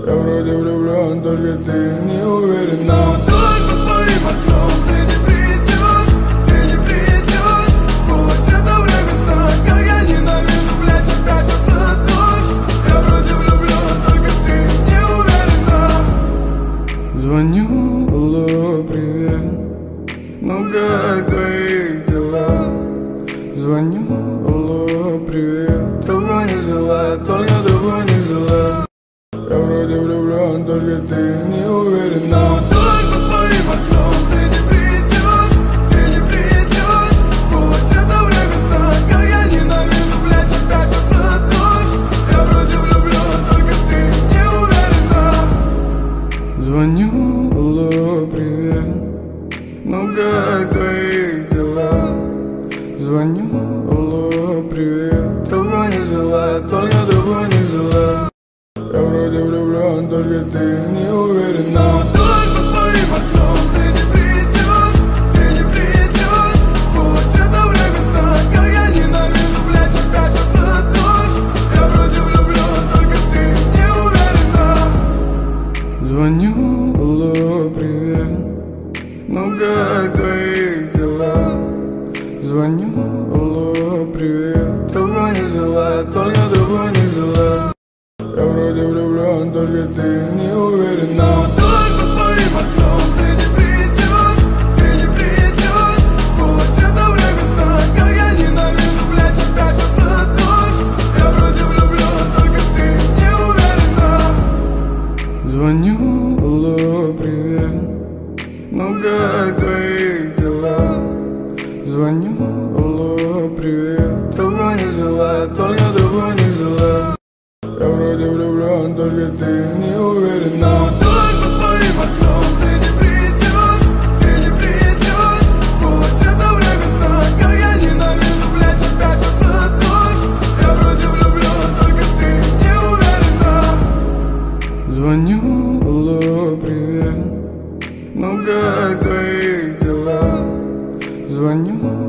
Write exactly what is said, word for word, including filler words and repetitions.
Я вроде влюблен, только ты не уверен. Снова только твоим окном ты не придешь, ты не придешь. Хоть это временно, как я ненавижу, блядь, опять этот дождь. Я вроде влюблен, только ты не уверена. Звоню, алло, привет, ну как твои дела? Звоню, алло, привет, трубу не взяла, только трубу не взяла. Я вроде влюблен, только ты не уверен. Снова только твоим окном ты не придешь, ты не придешь. Хоть это временно, как я ненавижу, блядь, опять этот дождь. Я вроде влюблен, только ты не уверена. Звоню, алло, привет, ну как твои дела? Звоню, алло, привет, трубу не взяла, только трубу не взяла. Я вроде влюблен, только ты не уверен. Снова только твоим окном ты не придешь, ты не придешь. Хоть это временно, как я ненавижу, блядь, опять этот дождь. Я вроде влюблен, только ты не уверена. Звоню, алло, привет, ну как твои дела? Звоню, алло, привет, трубу не взяла, только трубу не взяла. Я вроде влюблен, только ты не уверен. Снова только твоим окном ты не придешь, ты не придешь. Хоть это временно, как я ненавижу, блядь, опять этот дождь. Я вроде влюблен, только ты не уверена. Звоню, алло, привет, ну как твои дела? Звоню, алло, привет, трубу не взяла, только трубу не взяла. Я вроде влюблен, только ты не уверен. Снова только твоим окном ты не придешь, ты не придешь. Хоть это временно, как я ненавижу, блядь, опять этот дождь. Я вроде влюблен, только ты не уверена. Звоню, алло, привет, ну как твои дела? Звоню,